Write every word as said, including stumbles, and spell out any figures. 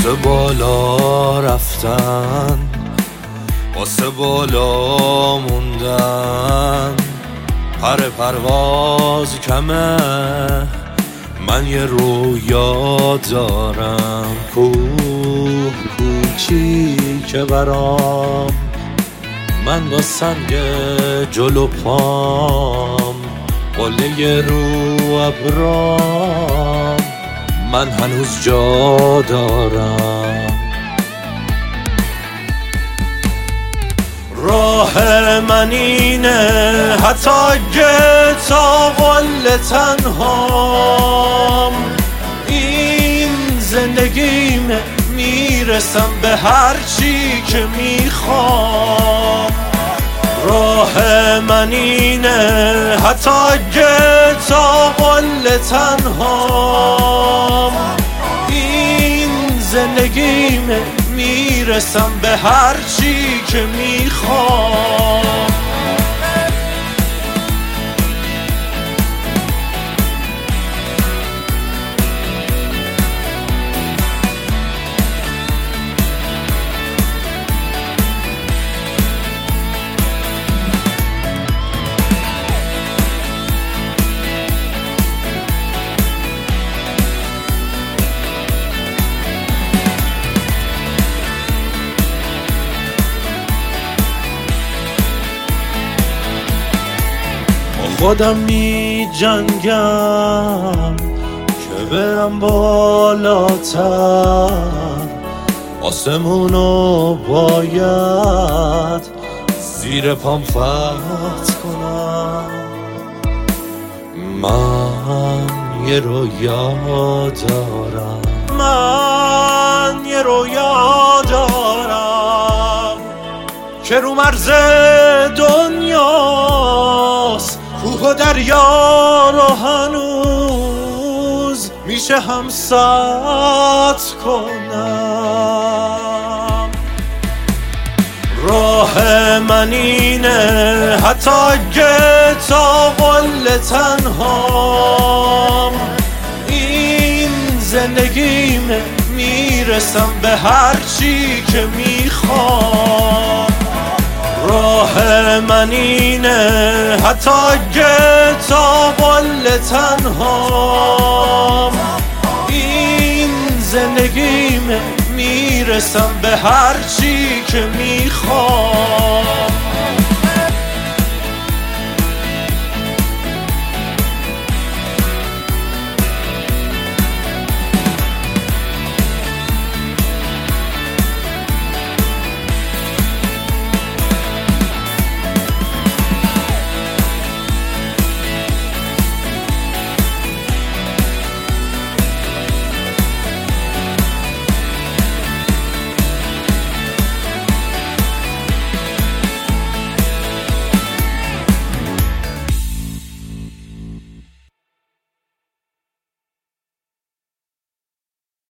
واسه بالا رفتن، واسه بالا موندن، پر پرواز کمه. من یه رویا دارم، کوه کوچیک برام، من با سنگ جلو پام، قله رو ابرام، من هنوز جا دارم. راه من اینه حتی اگه تا قل تنهام، این زندگیمه، میرسم به هر چی که میخوام. راه من اینه حتی اگه تا قل تنهام، این زندگیمه، میرسم به هر چی که میخوام. خودم می جنگم که برم بالاتر، آسمونو باید زیر پام فتح کنم. من یه رویا دارم، من یه رویا دارم که رو مرز دنیاست، کوه و دریا رو هنوز میشه هم سد کنم. راه من اینه حتی اگه تا قل تنهام، این زندگیمه، میرسم به هر چی که میخوام. راه من اینه حتی اگه تا قل تنهام، این زندگیمه، میرسم به هر چی که میخوام.